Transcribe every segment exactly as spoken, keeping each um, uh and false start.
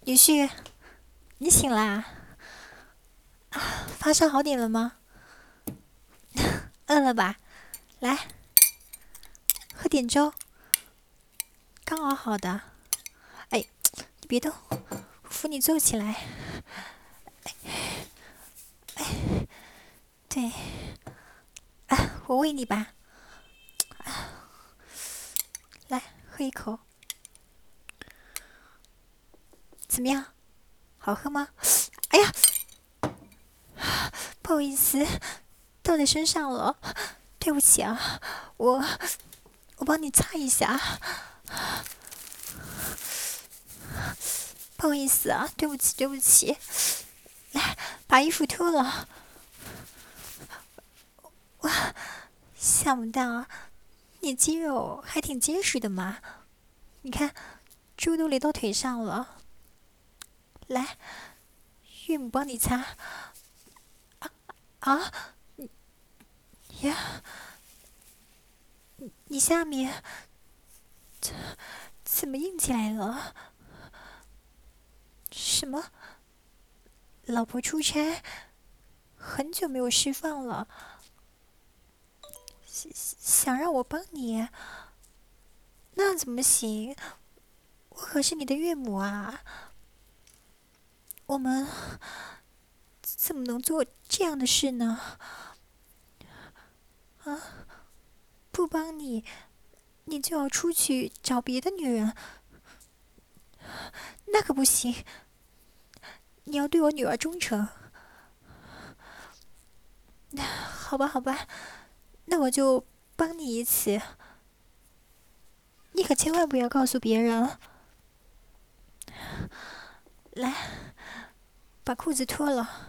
女婿，你醒啦？发烧好点了吗？饿了吧？来，喝点粥，刚熬好的。哎，你别动，我扶你坐起来。对，啊，我喂你吧。来，喝一口。怎么样？好喝吗？哎呀，不好意思，倒在身上了，对不起啊，我我帮你擦一下。不好意思啊，对不起，对不起。来，把衣服脱了。哇，想不到你肌肉还挺结实的嘛！你看，猪都勒到腿上了。来，岳母帮你擦。啊呀，你下面怎么硬起来了？什么？老婆出差，很久没有释放了，想想让我帮你，那怎么行？我可是你的岳母啊，我们怎么能做这样的事呢？啊，不帮你，你就要出去找别的女人，那可不行。你要对我女儿忠诚。好吧，好吧，那我就帮你一次。你可千万不要告诉别人。来，把裤子脱了。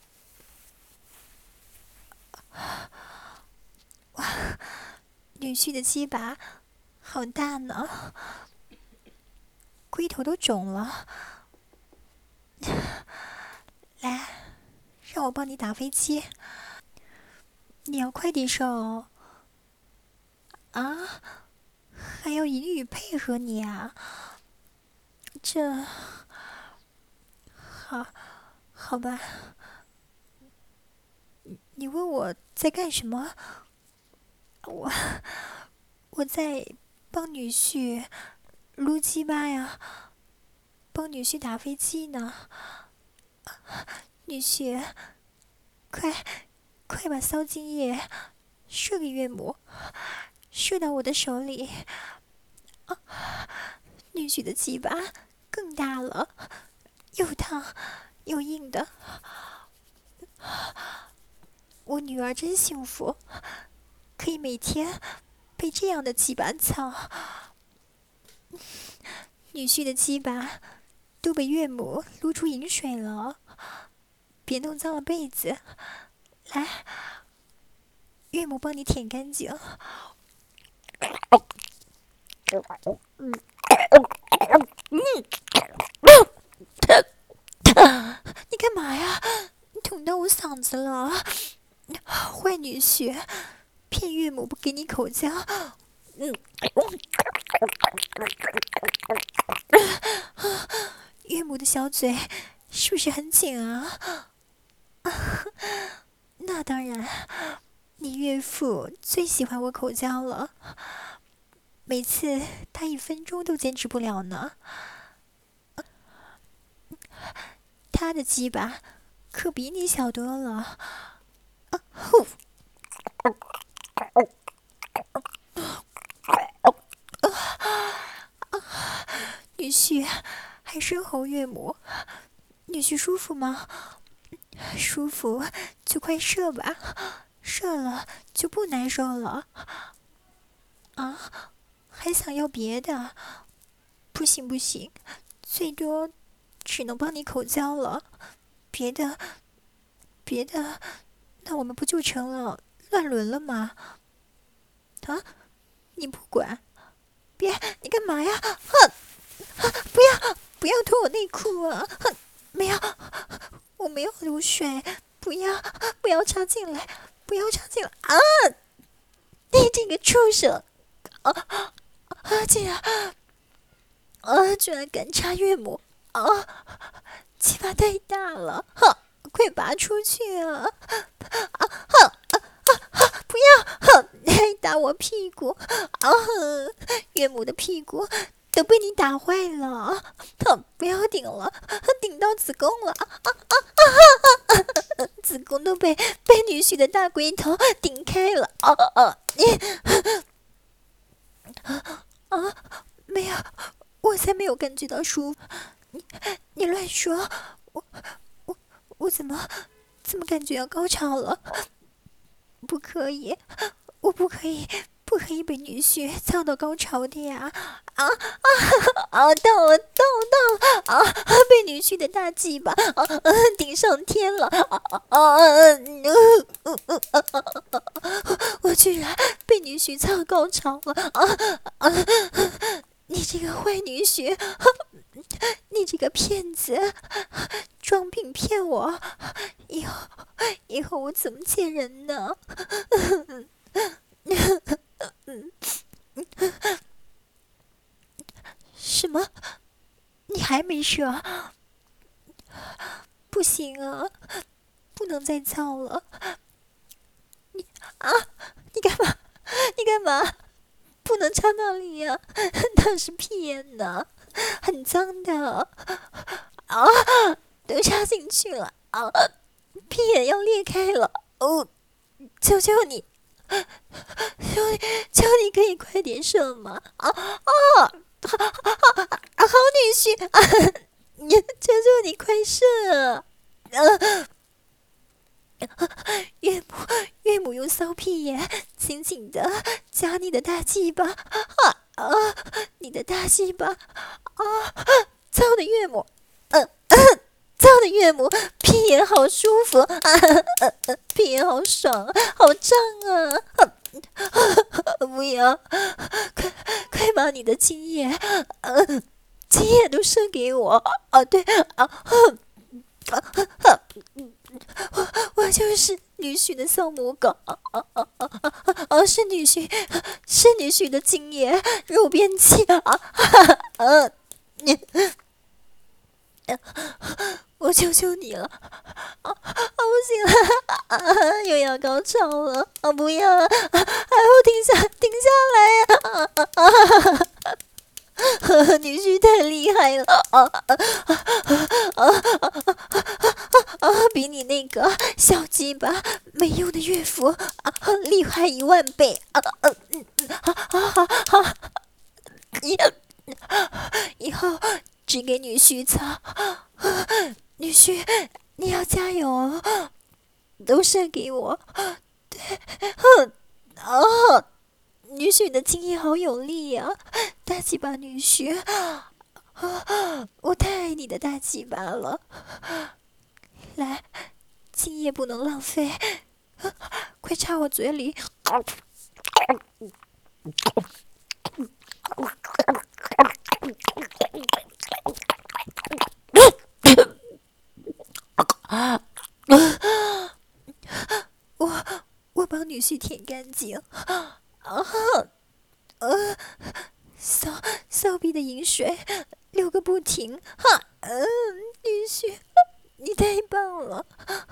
哇，女婿的鸡巴好大呢，龟头都肿了。来，让我帮你打飞机。你要快点手啊！还要英语配合你啊？这好，好吧。你问我在干什么？我我在帮女婿撸鸡巴呀，帮女婿打飞机呢。女婿，快快把骚精液射给岳母，射到我的手里。啊，女婿的鸡巴更大了，又烫又硬的。我女儿真幸福，可以每天被这样的鸡巴操。女婿的鸡巴都被岳母撸出饮水了，别弄脏了被子。来，岳母帮你舔干净。你干嘛呀？你捅到我嗓子了！坏女婿，骗岳母不给你口交。嗯，岳母的小嘴是不是很紧啊？那当然，你岳父最喜欢我口交了，每次他一分钟都坚持不了呢。他的鸡巴可比你小多了。啊呼！女婿还深喉岳母，女婿舒服吗？舒服就快射吧，射了就不难受了。啊，还想要别的？不行不行，最多只能帮你口交了，别的别的，那我们不就成了乱伦了吗？啊，你不管，别，你干嘛呀？哼！不要不要脱我内裤啊！哼，没有，我没有流水，不要不要插进来，不要插进来啊！你这个畜生！啊啊！竟然啊！居然敢插岳母！ 啊！鸡巴太大了，哈！快拔出去啊！啊哈！啊啊！不要！哈！还打我屁股！啊！岳母的屁股都被你打坏了！哈！不要顶了，顶到子宫了！啊啊啊啊！子宫都被被女婿的大龟头顶开了！啊啊！你啊！没有，我才没有感觉到舒服。你你乱说！我我我怎么怎么感觉要高潮了？不可以，我不可以，不可以被女婿操到高潮的呀！啊啊啊！到了，到了，到了！啊！被女婿的大鸡巴啊啊顶上天了！啊啊啊！我居然被女婿操高潮了！啊啊！你这个坏女婿！你这个骗子，装病骗我，以后以后我怎么见人呢？什么？你还没射？不行啊，不能再操了！你啊，你干嘛？你干嘛？不能插那里呀、啊？那是屁眼呢，很脏的啊！都插进去了啊！屁眼要裂开了哦！求求你，求你，求你可以快点射吗？啊啊！好，好，好女婿啊！你求求你快射！啊！岳母，岳母用骚屁眼紧紧的夹你的大鸡巴，啊啊！你的大鸡巴，啊！操的岳母，嗯、呃，操的岳母，屁眼好舒服啊，呃呃、屁眼好爽，好胀啊！啊不要，快快把你的精液，呃，精液都射给我！啊，对啊。啊啊我我就是女婿的小母狗，啊啊啊啊啊啊！是女婿，是女婿的精液肉便器啊啊啊！你，我求求你了，啊啊！不行了，啊又要高潮了，啊不要，啊还要停下，停下来呀！啊啊啊！女婿太厉害了，啊啊啊啊啊啊！比你那个小鸡巴没用的岳父啊厉害一万倍！啊啊嗯啊啊啊！以以后只给女婿操，女婿你要加油哦，都射给我！对，哼啊！女婿的精液好有力呀、啊，大鸡巴女婿，啊，我太爱你的大鸡巴了。来，精液不能浪费，啊、快插我嘴里。我我帮女婿舔干净。啊呃，骚骚逼的饮水流个不停，哈，嗯、呃，女婿，你太棒了，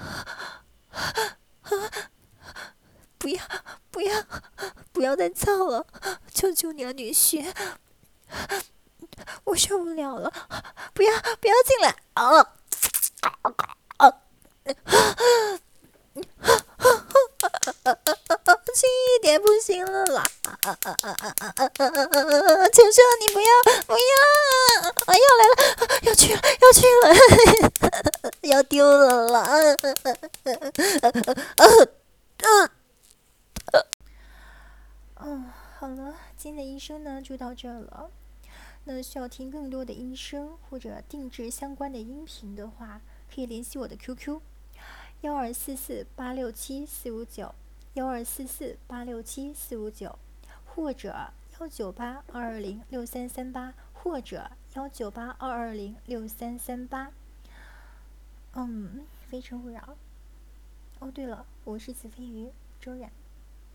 不要不要不要再操了，求求你了，女婿，我受不了了，不要不要进来啊啊！轻一点不行了啦！求求你不要不要！啊，要来了，要去了，要去了，要丢了啦！嗯，好了，今天的音声呢就到这了。那需要听更多的音声或者定制相关的音频的话，可以联系我的 Q Q 幺二四四八六七四五九。幺二四四八六七四五九，或者幺九八二二零六三三八，或者幺九八二二零六三三八。嗯，非诚勿扰。哦，对了，我是子飞鱼周冉。